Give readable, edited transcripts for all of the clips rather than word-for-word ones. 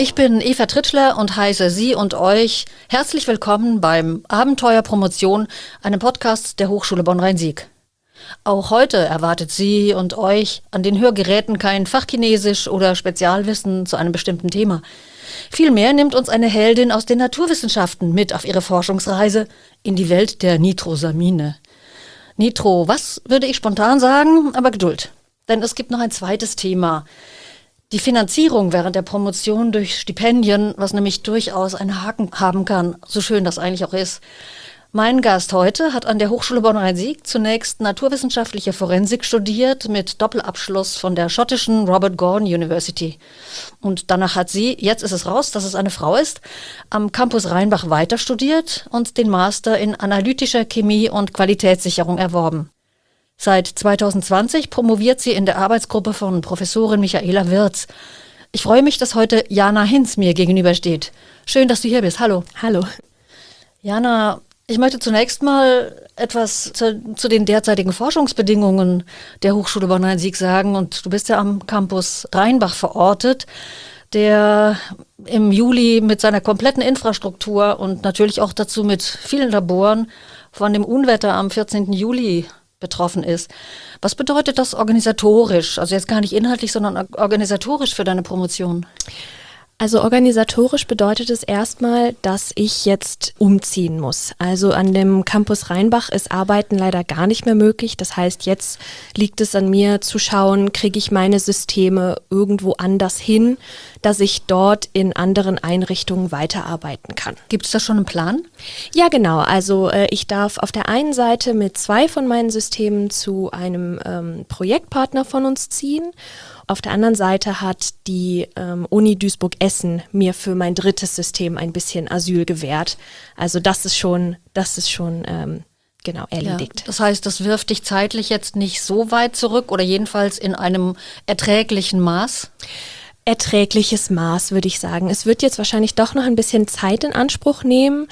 Ich bin Eva Tritschler und heiße Sie und euch herzlich willkommen beim Abenteuer Promotion, einem Podcast der Hochschule Bonn-Rhein-Sieg. Auch heute erwartet Sie und euch an den Hörgeräten kein Fachchinesisch oder Spezialwissen zu einem bestimmten Thema. Vielmehr nimmt uns eine Heldin aus den Naturwissenschaften mit auf ihre Forschungsreise in die Welt der Nitrosamine. Nitro, was würde ich spontan sagen, aber Geduld. Denn es gibt noch ein zweites Thema. Die Finanzierung während der Promotion durch Stipendien, was nämlich durchaus einen Haken haben kann, so schön das eigentlich auch ist. Mein Gast heute hat an der Hochschule Bonn-Rhein-Sieg zunächst naturwissenschaftliche Forensik studiert mit Doppelabschluss von der schottischen Robert Gordon University. Und danach hat sie, jetzt ist es raus, dass es eine Frau ist, am Campus Rheinbach weiter studiert und den Master in analytischer Chemie und Qualitätssicherung erworben. Seit 2020 promoviert sie in der Arbeitsgruppe von Professorin Michaela Wirz. Ich freue mich, dass heute Jana Hinz mir gegenübersteht. Schön, dass du hier bist. Hallo. Hallo. Jana, ich möchte zunächst mal etwas zu den derzeitigen Forschungsbedingungen der Hochschule Bonn-Rhein-Sieg sagen. Und du bist ja am Campus Rheinbach verortet, der im Juli mit seiner kompletten Infrastruktur und natürlich auch dazu mit vielen Laboren von dem Unwetter am 14. Juli betroffen ist. Was bedeutet das organisatorisch? Also jetzt gar nicht inhaltlich, sondern organisatorisch für deine Promotion? Also organisatorisch bedeutet es erstmal, dass ich jetzt umziehen muss. Also an dem Campus Rheinbach ist Arbeiten leider gar nicht mehr möglich. Das heißt, jetzt liegt es an mir zu schauen, kriege ich meine Systeme irgendwo anders hin, dass ich dort in anderen Einrichtungen weiterarbeiten kann. Gibt es da schon einen Plan? Ja, genau. Also ich darf auf der einen Seite mit 2 von meinen Systemen zu einem Projektpartner von uns ziehen. Auf der anderen Seite hat die Uni Duisburg-Essen mir für mein 3. System ein bisschen Asyl gewährt. Also das ist schon genau erledigt. Ja, das heißt, das wirft dich zeitlich jetzt nicht so weit zurück oder jedenfalls in einem erträglichen Maß? Erträgliches Maß, würde ich sagen. Es wird jetzt wahrscheinlich doch noch ein bisschen Zeit in Anspruch nehmen.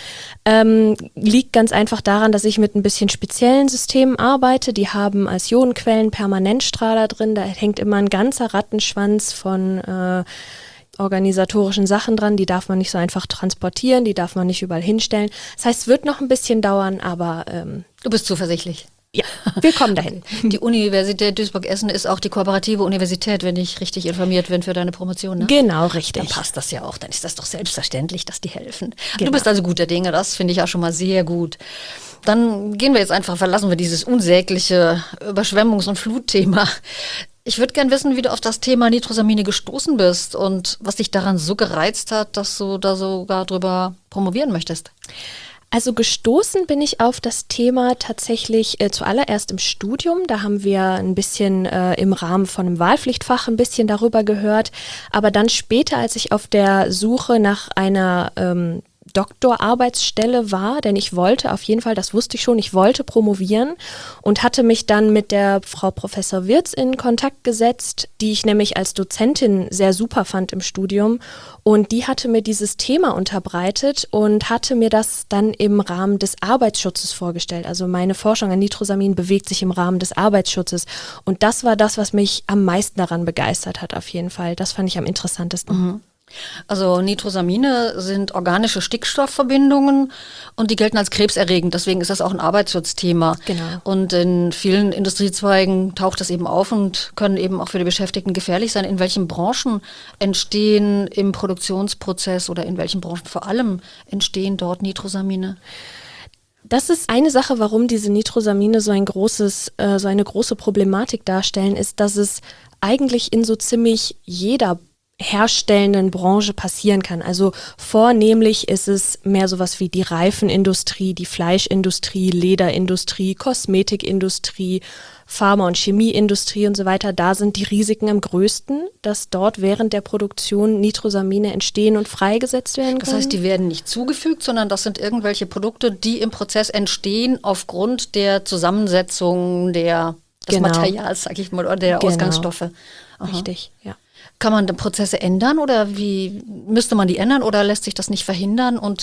Liegt ganz einfach daran, dass ich mit ein bisschen speziellen Systemen arbeite. Die haben als Ionenquellen Permanentstrahler drin. Da hängt immer ein ganzer Rattenschwanz von organisatorischen Sachen dran. Die darf man nicht so einfach transportieren, die darf man nicht überall hinstellen. Das heißt, es wird noch ein bisschen dauern, aber du bist zuversichtlich. Ja, wir kommen dahin. Die Universität Duisburg-Essen ist auch die kooperative Universität, wenn ich richtig informiert bin für deine Promotion, ne? Genau, richtig. Dann passt das ja auch, dann ist das doch selbstverständlich, dass die helfen. Genau. Du bist also guter Dinge, das finde ich auch schon mal sehr gut. Dann gehen wir jetzt einfach, verlassen wir dieses unsägliche Überschwemmungs- und Flutthema. Ich würde gern wissen, wie du auf das Thema Nitrosamine gestoßen bist und was dich daran so gereizt hat, dass du da sogar drüber promovieren möchtest. Also gestoßen bin ich auf das Thema tatsächlich zuallererst im Studium. Da haben wir ein bisschen im Rahmen von einem Wahlpflichtfach ein bisschen darüber gehört. Aber dann später, als ich auf der Suche nach einer Doktorarbeitsstelle war, denn ich wollte auf jeden Fall, das wusste ich schon, ich wollte promovieren und hatte mich dann mit der Frau Professor Wirz in Kontakt gesetzt, die ich nämlich als Dozentin sehr super fand im Studium, und die hatte mir dieses Thema unterbreitet und hatte mir das dann im Rahmen des Arbeitsschutzes vorgestellt. Also meine Forschung an Nitrosamin bewegt sich im Rahmen des Arbeitsschutzes, und das war das, was mich am meisten daran begeistert hat auf jeden Fall. Das fand ich am interessantesten. Mhm. Also Nitrosamine sind organische Stickstoffverbindungen und die gelten als krebserregend, deswegen ist das auch ein Arbeitsschutzthema. Genau. Und in vielen Industriezweigen taucht das eben auf und können eben auch für die Beschäftigten gefährlich sein. In welchen Branchen entstehen im Produktionsprozess oder in welchen Branchen vor allem entstehen dort Nitrosamine? Das ist eine Sache, warum diese Nitrosamine so eine große Problematik darstellen, ist, dass es eigentlich in so ziemlich jeder herstellenden Branche passieren kann. Also vornehmlich ist es mehr sowas wie die Reifenindustrie, die Fleischindustrie, Lederindustrie, Kosmetikindustrie, Pharma- und Chemieindustrie und so weiter. Da sind die Risiken am größten, dass dort während der Produktion Nitrosamine entstehen und freigesetzt werden können. Das heißt, die werden nicht zugefügt, sondern das sind irgendwelche Produkte, die im Prozess entstehen aufgrund der Zusammensetzung des Materials, sag ich mal, oder der Ausgangsstoffe. Aha. Richtig, ja. Kann man die Prozesse ändern oder wie müsste man die ändern oder lässt sich das nicht verhindern? Und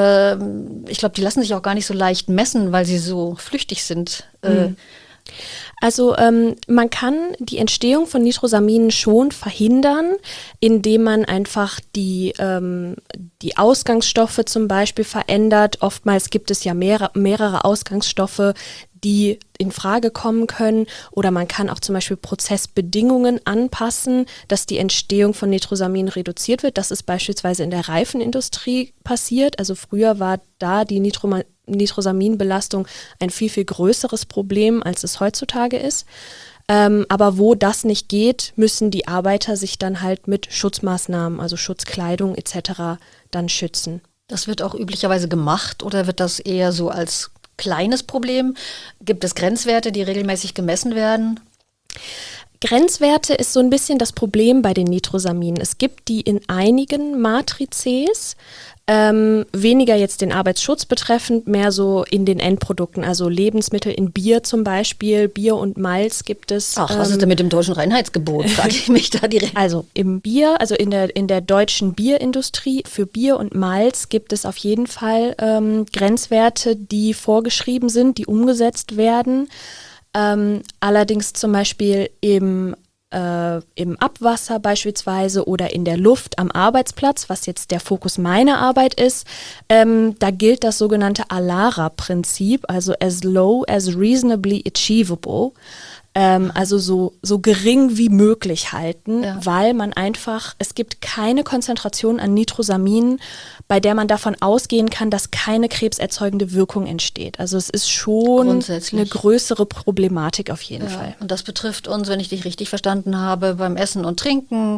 ich glaube, die lassen sich auch gar nicht so leicht messen, weil sie so flüchtig sind. Also man kann die Entstehung von Nitrosaminen schon verhindern, indem man einfach die Ausgangsstoffe zum Beispiel verändert. Oftmals gibt es ja mehrere Ausgangsstoffe, die in Frage kommen können. Oder man kann auch zum Beispiel Prozessbedingungen anpassen, dass die Entstehung von Nitrosamin reduziert wird. Das ist beispielsweise in der Reifenindustrie passiert. Also früher war da die Nitrosaminbelastung ein viel, viel größeres Problem, als es heutzutage ist. Aber wo das nicht geht, müssen die Arbeiter sich dann halt mit Schutzmaßnahmen, also Schutzkleidung etc. dann schützen. Das wird auch üblicherweise gemacht oder wird das eher so als kleines Problem? Gibt es Grenzwerte, die regelmäßig gemessen werden? Grenzwerte ist so ein bisschen das Problem bei den Nitrosaminen. Es gibt die in einigen Matrizes, weniger jetzt den Arbeitsschutz betreffend, mehr so in den Endprodukten, also Lebensmittel in Bier zum Beispiel, Bier und Malz gibt es. Ach, was ist denn mit dem deutschen Reinheitsgebot, frage ich mich da direkt. Also im Bier, also in der deutschen Bierindustrie, für Bier und Malz gibt es auf jeden Fall Grenzwerte, die vorgeschrieben sind, die umgesetzt werden. Allerdings zum Beispiel im Abwasser beispielsweise oder in der Luft am Arbeitsplatz, was jetzt der Fokus meiner Arbeit ist, da gilt das sogenannte ALARA-Prinzip, also as low as reasonably achievable. Also so gering wie möglich halten, weil man einfach, es gibt keine Konzentration an Nitrosaminen, bei der man davon ausgehen kann, dass keine krebserzeugende Wirkung entsteht. Also es ist schon eine größere Problematik auf jeden Fall. Und das betrifft uns, wenn ich dich richtig verstanden habe, beim Essen und Trinken,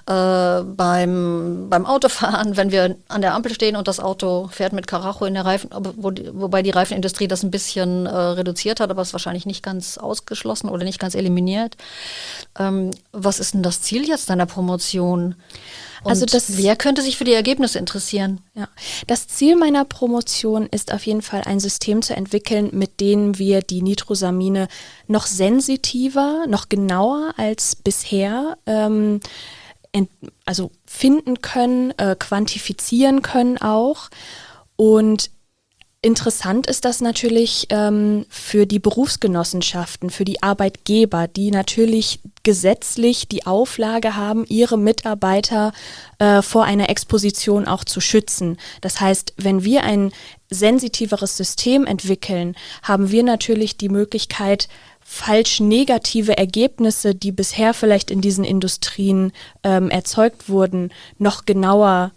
beim Autofahren, wenn wir an der Ampel stehen und das Auto fährt mit Karacho in der Reifen, wobei die Reifenindustrie das ein bisschen reduziert hat, aber es ist wahrscheinlich nicht ganz ausgeschlossen oder nicht ganz eliminiert. Was ist denn das Ziel jetzt deiner Promotion? Und wer könnte sich für die Ergebnisse interessieren? Ja, das Ziel meiner Promotion ist auf jeden Fall ein System zu entwickeln, mit dem wir die Nitrosamine noch sensitiver, noch genauer als bisher also finden können, quantifizieren können auch. Und interessant ist das natürlich für die Berufsgenossenschaften, für die Arbeitgeber, die natürlich gesetzlich die Auflage haben, ihre Mitarbeiter vor einer Exposition auch zu schützen. Das heißt, wenn wir ein sensitiveres System entwickeln, haben wir natürlich die Möglichkeit, falsch negative Ergebnisse, die bisher vielleicht in diesen Industrien erzeugt wurden, noch genauer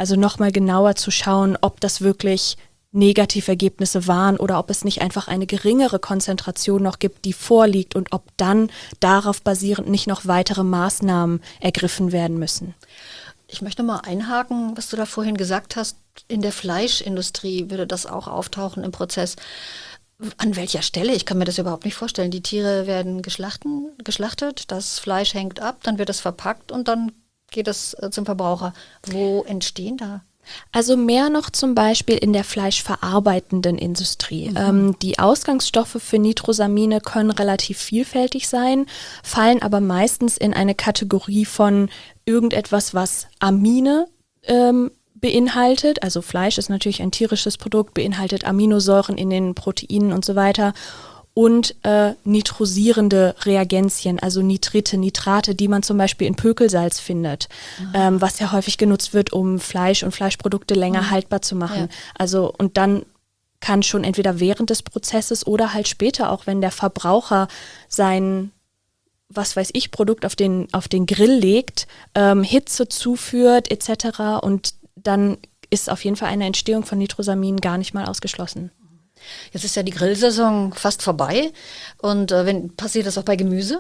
zu schauen, ob das wirklich Negativergebnisse waren oder ob es nicht einfach eine geringere Konzentration noch gibt, die vorliegt und ob dann darauf basierend nicht noch weitere Maßnahmen ergriffen werden müssen. Ich möchte mal einhaken, was du da vorhin gesagt hast. In der Fleischindustrie würde das auch auftauchen im Prozess. An welcher Stelle? Ich kann mir das überhaupt nicht vorstellen. Die Tiere werden geschlachtet, das Fleisch hängt ab, dann wird es verpackt und dann geht es zum Verbraucher. Wo entstehen da? Also mehr noch zum Beispiel in der fleischverarbeitenden Industrie. Die Ausgangsstoffe für Nitrosamine können relativ vielfältig sein, fallen aber meistens in eine Kategorie von irgendetwas, was Amine beinhaltet. Also Fleisch ist natürlich ein tierisches Produkt, beinhaltet Aminosäuren in den Proteinen und so weiter. Und nitrosierende Reagenzien, also Nitrite, Nitrate, die man zum Beispiel in Pökelsalz findet, was ja häufig genutzt wird, um Fleisch und Fleischprodukte länger haltbar zu machen. Ja. Also und dann kann schon entweder während des Prozesses oder halt später, auch wenn der Verbraucher sein, was weiß ich, Produkt auf den Grill legt, Hitze zuführt etc. Und dann ist auf jeden Fall eine Entstehung von Nitrosamin gar nicht mal ausgeschlossen. Jetzt ist ja die Grillsaison fast vorbei und passiert das auch bei Gemüse?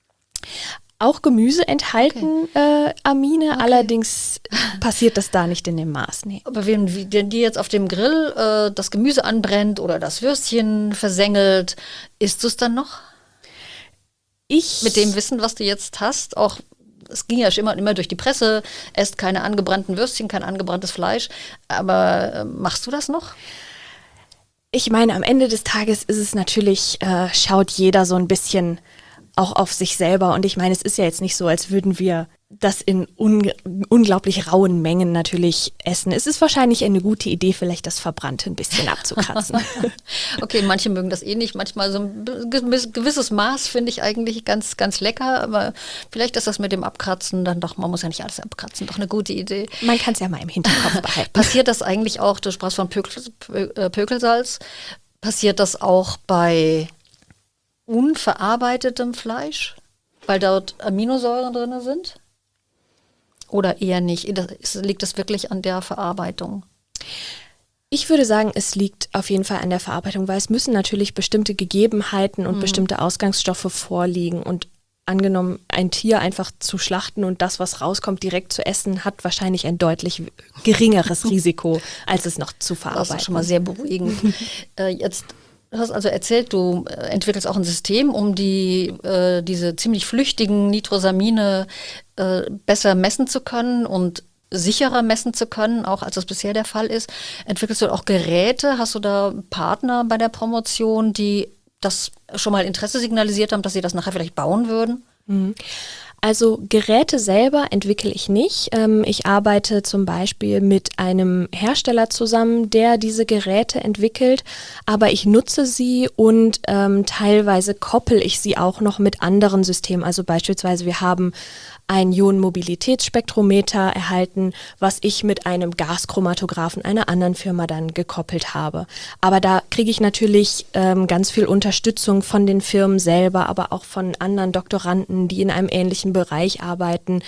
Auch Gemüse enthalten Amine, allerdings passiert das da nicht in dem Maß. Nee. Aber wenn die jetzt auf dem Grill das Gemüse anbrennt oder das Würstchen versengelt, isst du es dann noch? Mit dem Wissen, was du jetzt hast, auch es ging ja schon immer durch die Presse, esst keine angebrannten Würstchen, kein angebranntes Fleisch, aber machst du das noch? Ich meine, am Ende des Tages ist es natürlich, schaut jeder so ein bisschen auch auf sich selber. Und ich meine, es ist ja jetzt nicht so, als würden wir das in unglaublich rauen Mengen natürlich essen. Es ist wahrscheinlich eine gute Idee, vielleicht das Verbrannte ein bisschen abzukratzen. Okay, manche mögen das eh nicht. Manchmal so ein gewisses Maß finde ich eigentlich ganz, ganz lecker. Aber vielleicht ist das mit dem Abkratzen dann doch, man muss ja nicht alles abkratzen, doch eine gute Idee. Man kann es ja mal im Hinterkopf behalten. Passiert das eigentlich auch, du sprachst von Pökelsalz, passiert das auch bei unverarbeitetem Fleisch, weil dort Aminosäuren drin sind? Oder eher nicht? Liegt das wirklich an der Verarbeitung? Ich würde sagen, es liegt auf jeden Fall an der Verarbeitung, weil es müssen natürlich bestimmte Gegebenheiten und bestimmte Ausgangsstoffe vorliegen. Und angenommen, ein Tier einfach zu schlachten und das, was rauskommt, direkt zu essen, hat wahrscheinlich ein deutlich geringeres Risiko, als es noch zu verarbeiten. Das ist schon mal sehr beruhigend. Jetzt du hast also erzählt, du entwickelst auch ein System, um diese ziemlich flüchtigen Nitrosamine besser messen zu können und sicherer messen zu können, auch als das bisher der Fall ist. Entwickelst du auch Geräte? Hast du da Partner bei der Promotion, die das schon mal Interesse signalisiert haben, dass sie das nachher vielleicht bauen würden? Also Geräte selber entwickle ich nicht. Ich arbeite zum Beispiel mit einem Hersteller zusammen, der diese Geräte entwickelt, aber ich nutze sie und teilweise koppel ich sie auch noch mit anderen Systemen. Also beispielsweise wir haben ein Ionenmobilitätsspektrometer erhalten, was ich mit einem Gaschromatographen einer anderen Firma dann gekoppelt habe. Aber da kriege ich natürlich ganz viel Unterstützung von den Firmen selber, aber auch von anderen Doktoranden, die in einem ähnlichen Bereich arbeiten.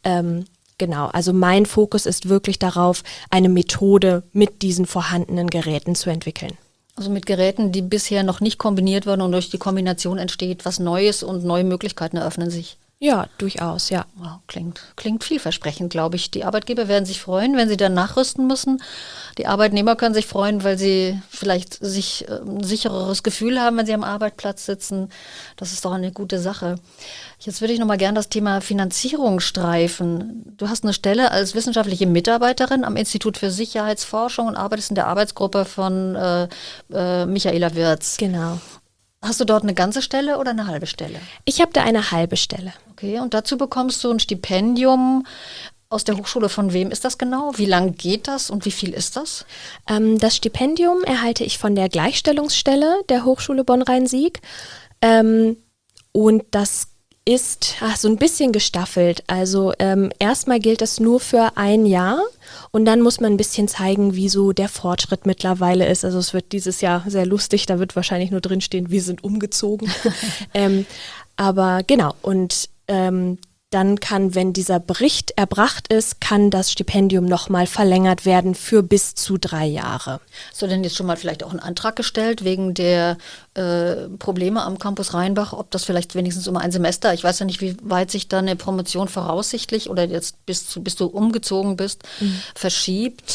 Genau, also mein Fokus ist wirklich darauf, eine Methode mit diesen vorhandenen Geräten zu entwickeln. Also mit Geräten, die bisher noch nicht kombiniert wurden und durch die Kombination entsteht was Neues und neue Möglichkeiten eröffnen sich. Ja, durchaus, ja. Wow, klingt vielversprechend, glaube ich. Die Arbeitgeber werden sich freuen, wenn sie dann nachrüsten müssen. Die Arbeitnehmer können sich freuen, weil sie vielleicht sich ein sichereres Gefühl haben, wenn sie am Arbeitsplatz sitzen. Das ist doch eine gute Sache. Jetzt würde ich noch mal gerne das Thema Finanzierung streifen. Du hast eine Stelle als wissenschaftliche Mitarbeiterin am Institut für Sicherheitsforschung und arbeitest in der Arbeitsgruppe von Michaela Wirz. Genau. Hast du dort eine ganze Stelle oder eine halbe Stelle? Ich habe da eine halbe Stelle. Okay, und dazu bekommst du ein Stipendium aus der Hochschule. Von wem ist das genau? Wie lang geht das und wie viel ist das? Das Stipendium erhalte ich von der Gleichstellungsstelle der Hochschule Bonn-Rhein-Sieg. Und das ist so ein bisschen gestaffelt. Also erstmal gilt das nur für ein Jahr und dann muss man ein bisschen zeigen, wie so der Fortschritt mittlerweile ist. Also es wird dieses Jahr sehr lustig, da wird wahrscheinlich nur drinstehen, wir sind umgezogen. Aber genau, und dann kann, wenn dieser Bericht erbracht ist, kann das Stipendium nochmal verlängert werden für bis zu 3 Jahre. Hast du denn jetzt schon mal vielleicht auch einen Antrag gestellt wegen der Probleme am Campus Rheinbach, ob das vielleicht wenigstens um ein Semester, ich weiß ja nicht, wie weit sich da eine Promotion voraussichtlich oder jetzt bis du umgezogen bist, verschiebt?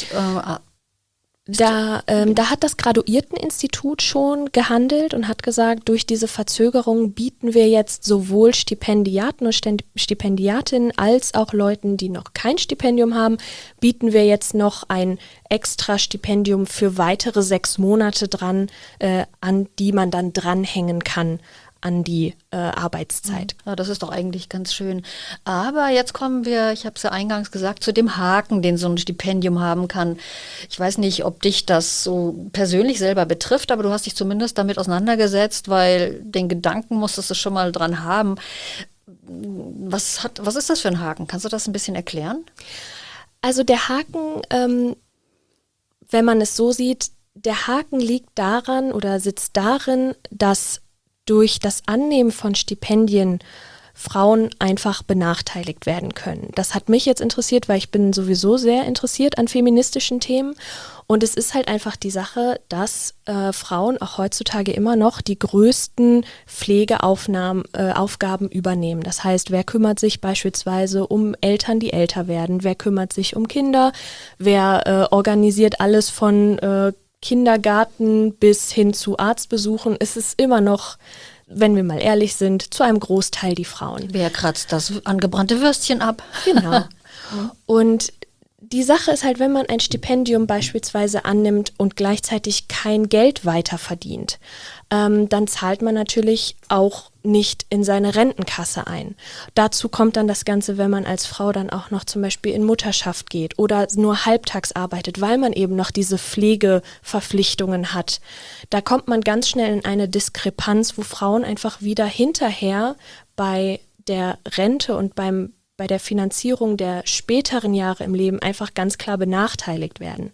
Da hat das Graduierteninstitut schon gehandelt und hat gesagt, durch diese Verzögerung bieten wir jetzt sowohl Stipendiaten und Stipendiatinnen als auch Leuten, die noch kein Stipendium haben, bieten wir jetzt noch ein extra Stipendium für weitere 6 Monate dran, an die man dann dranhängen kann an die Arbeitszeit. Ja, das ist doch eigentlich ganz schön. Aber jetzt kommen wir, ich habe es ja eingangs gesagt, zu dem Haken, den so ein Stipendium haben kann. Ich weiß nicht, ob dich das so persönlich selber betrifft, aber du hast dich zumindest damit auseinandergesetzt, weil den Gedanken musstest du schon mal dran haben. Was ist das für ein Haken? Kannst du das ein bisschen erklären? Also der Haken, wenn man es so sieht, der Haken liegt daran oder sitzt darin, dass durch das Annehmen von Stipendien Frauen einfach benachteiligt werden können. Das hat mich jetzt interessiert, weil ich bin sowieso sehr interessiert an feministischen Themen. Und es ist halt einfach die Sache, dass Frauen auch heutzutage immer noch die größten Pflegeaufgaben übernehmen. Das heißt, wer kümmert sich beispielsweise um Eltern, die älter werden? Wer kümmert sich um Kinder? Wer organisiert alles von Kindergarten bis hin zu Arztbesuchen? Es ist immer noch, wenn wir mal ehrlich sind, zu einem Großteil die Frauen. Wer kratzt das angebrannte Würstchen ab? Genau. Und die Sache ist halt, wenn man ein Stipendium beispielsweise annimmt und gleichzeitig kein Geld weiter verdient, dann zahlt man natürlich auch nicht in seine Rentenkasse ein. Dazu kommt dann das Ganze, wenn man als Frau dann auch noch zum Beispiel in Mutterschaft geht oder nur halbtags arbeitet, weil man eben noch diese Pflegeverpflichtungen hat. Da kommt man ganz schnell in eine Diskrepanz, wo Frauen einfach wieder hinterher bei der Rente und bei der Finanzierung der späteren Jahre im Leben einfach ganz klar benachteiligt werden.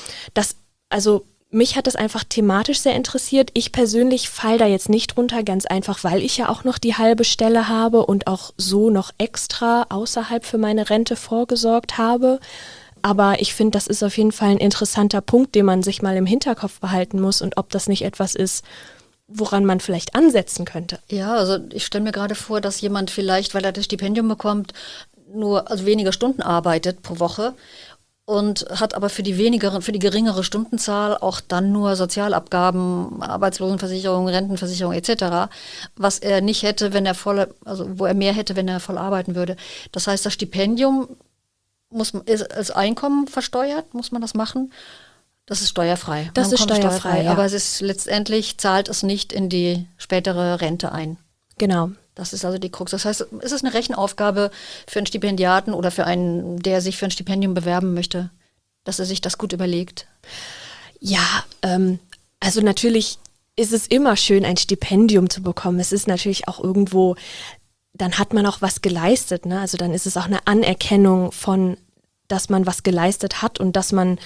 Mich hat das einfach thematisch sehr interessiert. Ich persönlich falle da jetzt nicht drunter, ganz einfach, weil ich ja auch noch die halbe Stelle habe und auch so noch extra außerhalb für meine Rente vorgesorgt habe. Aber ich finde, das ist auf jeden Fall ein interessanter Punkt, den man sich mal im Hinterkopf behalten muss und ob das nicht etwas ist, woran man vielleicht ansetzen könnte. Ja, also ich stelle mir gerade vor, dass jemand vielleicht, weil er das Stipendium bekommt, also weniger Stunden arbeitet pro Woche und hat aber für die geringere Stundenzahl auch dann nur Sozialabgaben, Arbeitslosenversicherung, Rentenversicherung etc., was er nicht hätte, wo er mehr hätte, wenn er voll arbeiten würde. Das heißt, das Stipendium ist als Einkommen versteuert, muss man das machen? Das ist steuerfrei. Das ist steuerfrei, ja. Aber letztendlich zahlt es nicht in die spätere Rente ein. Genau. Das ist also die Krux. Das heißt, es ist eine Rechenaufgabe für einen Stipendiaten oder für einen, der sich für ein Stipendium bewerben möchte, dass er sich das gut überlegt. Ja, also natürlich ist es immer schön, ein Stipendium zu bekommen. Es ist natürlich auch irgendwo, dann hat man auch was geleistet, ne? Also dann ist es auch eine Anerkennung von, dass man was geleistet hat und dass man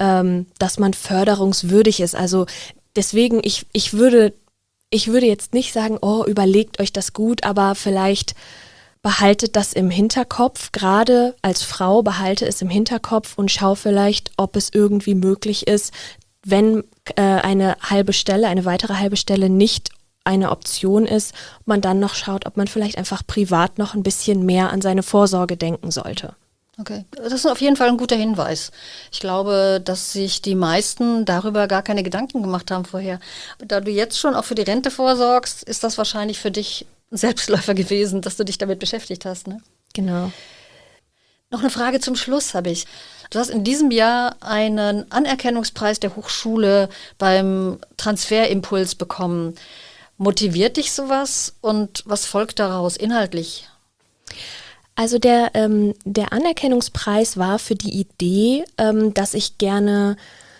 förderungswürdig ist. Also deswegen, ich würde jetzt nicht sagen, oh, überlegt euch das gut, aber vielleicht behaltet das im Hinterkopf, gerade als Frau behalte es im Hinterkopf und schau vielleicht, ob es irgendwie möglich ist, wenn eine weitere halbe Stelle nicht eine Option ist, man dann noch schaut, ob man vielleicht einfach privat noch ein bisschen mehr an seine Vorsorge denken sollte. Okay, das ist auf jeden Fall ein guter Hinweis. Ich glaube, dass sich die meisten darüber gar keine Gedanken gemacht haben vorher. Da du jetzt schon auch für die Rente vorsorgst, ist das wahrscheinlich für dich ein Selbstläufer gewesen, dass du dich damit beschäftigt hast, ne? Genau. Noch eine Frage zum Schluss habe ich. Du hast in diesem Jahr einen Anerkennungspreis der Hochschule beim Transferimpuls bekommen. Motiviert dich sowas und was folgt daraus inhaltlich? Also der Anerkennungspreis war für die Idee, dass ich gerne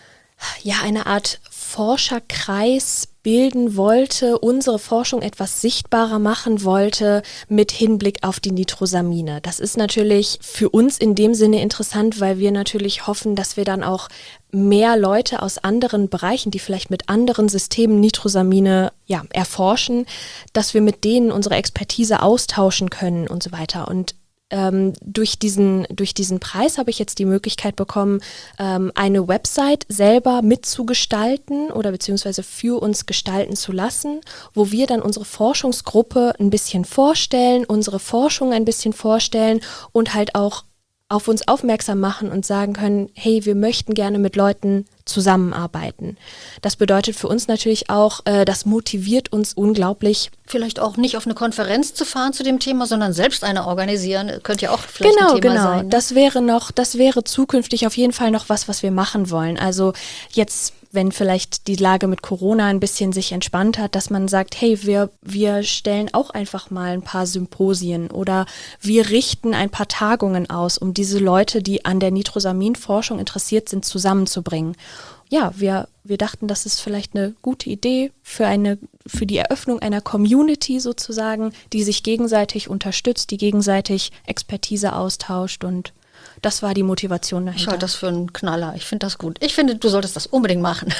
eine Art Forscherkreis bilden wollte, unsere Forschung etwas sichtbarer machen wollte mit Hinblick auf die Nitrosamine. Das ist natürlich für uns in dem Sinne interessant, weil wir natürlich hoffen, dass wir dann auch mehr Leute aus anderen Bereichen, die vielleicht mit anderen Systemen Nitrosamine erforschen, dass wir mit denen unsere Expertise austauschen können und so weiter. Und durch diesen Preis habe ich jetzt die Möglichkeit bekommen, eine Website selber mitzugestalten oder beziehungsweise für uns gestalten zu lassen, wo wir dann unsere Forschungsgruppe ein bisschen vorstellen, unsere Forschung ein bisschen vorstellen und halt auch auf uns aufmerksam machen und sagen können, hey, wir möchten gerne mit Leuten zusammenarbeiten. Das bedeutet für uns natürlich auch, das motiviert uns unglaublich. Vielleicht auch nicht auf eine Konferenz zu fahren zu dem Thema, sondern selbst eine organisieren, könnte ja auch vielleicht ein Thema sein. Genau, das wäre zukünftig auf jeden Fall noch was wir machen wollen. Also jetzt, wenn vielleicht die Lage mit Corona ein bisschen sich entspannt hat, dass man sagt, hey, wir stellen auch einfach mal ein paar Symposien oder wir richten ein paar Tagungen aus, um diese Leute, die an der Nitrosaminforschung interessiert sind, zusammenzubringen. Ja, wir dachten, das ist vielleicht eine gute Idee für die Eröffnung einer Community sozusagen, die sich gegenseitig unterstützt, die gegenseitig Expertise austauscht, und das war die Motivation dahinter. Ich halte das für einen Knaller. Ich finde das gut. Ich finde, du solltest das unbedingt machen.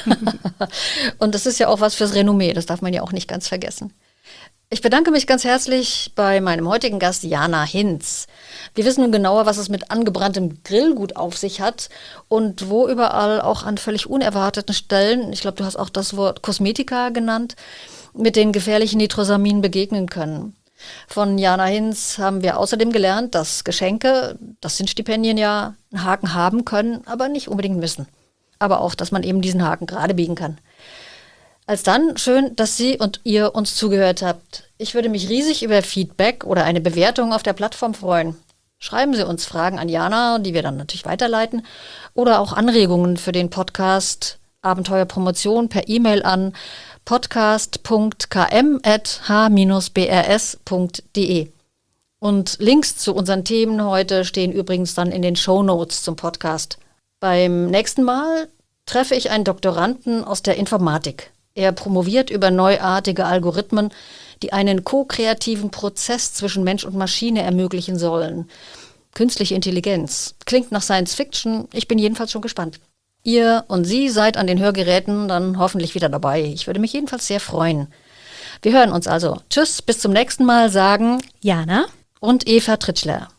Und das ist ja auch was fürs Renommee. Das darf man ja auch nicht ganz vergessen. Ich bedanke mich ganz herzlich bei meinem heutigen Gast Jana Hinz. Wir wissen nun genauer, was es mit angebranntem Grillgut auf sich hat und wo überall auch an völlig unerwarteten Stellen, ich glaube, du hast auch das Wort Kosmetika genannt, mit den gefährlichen Nitrosaminen begegnen können. Von Jana Hinz haben wir außerdem gelernt, dass Geschenke, das sind Stipendien ja, einen Haken haben können, aber nicht unbedingt müssen. Aber auch, dass man eben diesen Haken gerade biegen kann. Alsdann, schön, dass Sie und ihr uns zugehört habt. Ich würde mich riesig über Feedback oder eine Bewertung auf der Plattform freuen. Schreiben Sie uns Fragen an Jana, die wir dann natürlich weiterleiten, oder auch Anregungen für den Podcast Abenteuerpromotion per E-Mail an podcast.km@h-brs.de. Und Links zu unseren Themen heute stehen übrigens dann in den Shownotes zum Podcast. Beim nächsten Mal treffe ich einen Doktoranden aus der Informatik. Er promoviert über neuartige Algorithmen, die einen ko-kreativen Prozess zwischen Mensch und Maschine ermöglichen sollen. Künstliche Intelligenz. Klingt nach Science Fiction. Ich bin jedenfalls schon gespannt. Ihr und Sie seid an den Hörgeräten dann hoffentlich wieder dabei. Ich würde mich jedenfalls sehr freuen. Wir hören uns also. Tschüss, bis zum nächsten Mal, sagen Jana und Eva Tritschler.